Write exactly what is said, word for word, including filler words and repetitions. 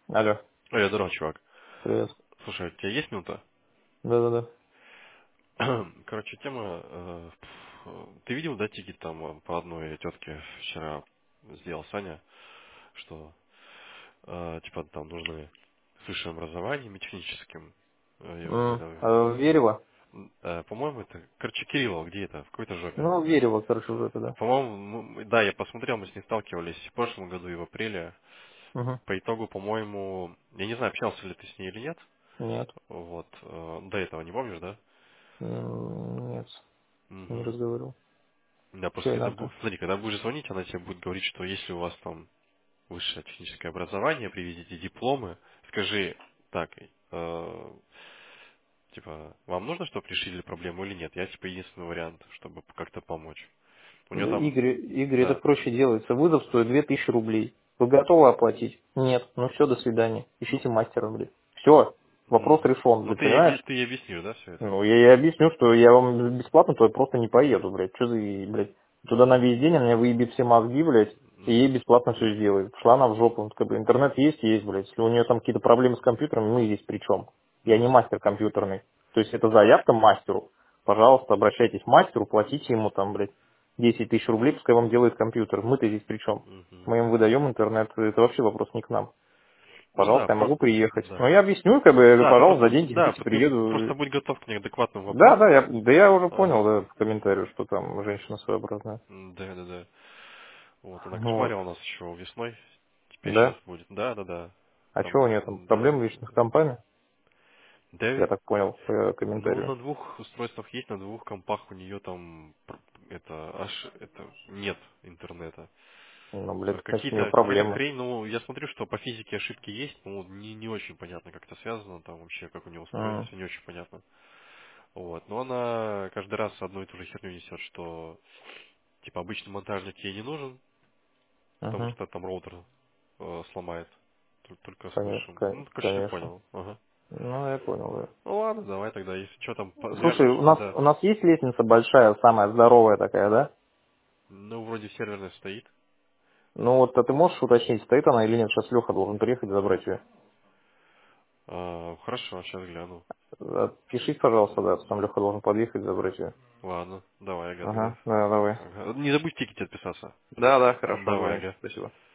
Алло, Ой, здорово, чувак. привет. Слушай, у тебя есть минута? Да-да-да. Короче, тема... э, пф, ты видел, да, тикет там э, по одной тетке вчера сделал Саня, что э, типа там нужны с высшим образованием и техническим. Э, я- М, это, а Верево? э, по-моему, это... Короче, Кириллова, где это? В какой-то жопе. Ну, Верево, короче, уже это, да. По-моему, мы- да, я посмотрел, мы с ней сталкивались в прошлом году и в апреле. Угу. По итогу, по-моему, я не знаю, общался ли ты с ней или нет. Нет. Вот. э, До этого не помнишь, да? М, Нет, не Угу. разговаривал. Да, Че просто и когда бу- надо-то? смотри, когда будешь звонить, она тебе будет говорить, что если у вас там высшее техническое образование, привезите дипломы, скажи так, э, типа, вам нужно, чтобы решили проблему или нет? Я типа единственный вариант, чтобы как-то помочь. У нее Да, там, Игорь, Игорь, это да, проще делается. Вызов стоит две тысячи рублей. Вы готовы оплатить? Нет. Ну все, до свидания. ну, Ищите мастера, блядь. Все. Вопрос м, решен, ну блядь, ты ей, объяс- понимаешь? ты ей объяснишь, да, все это? Ну, я ей объясню, что я вам бесплатно туда просто не поеду, блядь. Что за, блядь, туда на весь день, она мне выебет все мозги, блядь, и ей М, бесплатно все сделает. Пошла она в жопу. Вот, как бы, интернет есть, есть, блядь. Если у нее там какие-то проблемы с компьютером, мы здесь при чем? Я не м, мастер компьютерный. То есть это заявка мастеру. Пожалуйста, обращайтесь к мастеру, платите ему там, блядь, десять тысяч рублей, пускай вам делает компьютер. Мы-то здесь при чем? мгм. Мы им выдаем интернет, это вообще вопрос не к нам. Ну да, Пожалуйста, я могу просто, приехать. да. Но я объясню, как бы, я говорю, Да, ты пожалуйста, просто, за деньги да, берите, ты приеду. просто будь готов к неадекватным Да, да, вопросам. я, да я уже понял, Ага. да, в комментарию, что там женщина своеобразная. М, Да, да, да. Вот, она Вот. кошмарила нас еще весной. Теперь сейчас Да? будет. Да, да, да. А что у нее там? Там, да. Проблемы личных компаний? Да, Я так понял по ну, комментарию. на двух устройствах есть, на двух компах у нее там пр- это аж это нет интернета. Ну, Э, блядь, значит, у нее Какие-то, какая-то проблемы. хрень, ну, я смотрю, что по физике ошибки есть, но не, не очень понятно, как это связано, там вообще, как у нее устроено, М, все не очень понятно. Вот, но она каждый раз одну и ту же херню несет, что, типа, обычный монтажник ей не нужен, потому мгм. что там роутер э, сломает. Тол- Только с Конечно, высшим. ко- Ну, короче, ты конечно. понял. Ага. Ну, я понял, да. Ну ладно, давай тогда, если что там по- Слушай, звякнешь, у нас, да. у нас есть лестница большая, самая здоровая такая, да? Ну, вроде серверная стоит. Ну вот, а ты можешь уточнить, стоит она или нет? Сейчас Леха должен приехать и забрать ее. А, хорошо, сейчас гляну. Пишите, пожалуйста, да, там Леха должен подъехать и забрать ее. Ладно, давай, ага, тогда. Ага, да, давай. Ага. Не забудь в тикете отписаться. Да, да, хорошо, Давай, говорим. ага. Спасибо.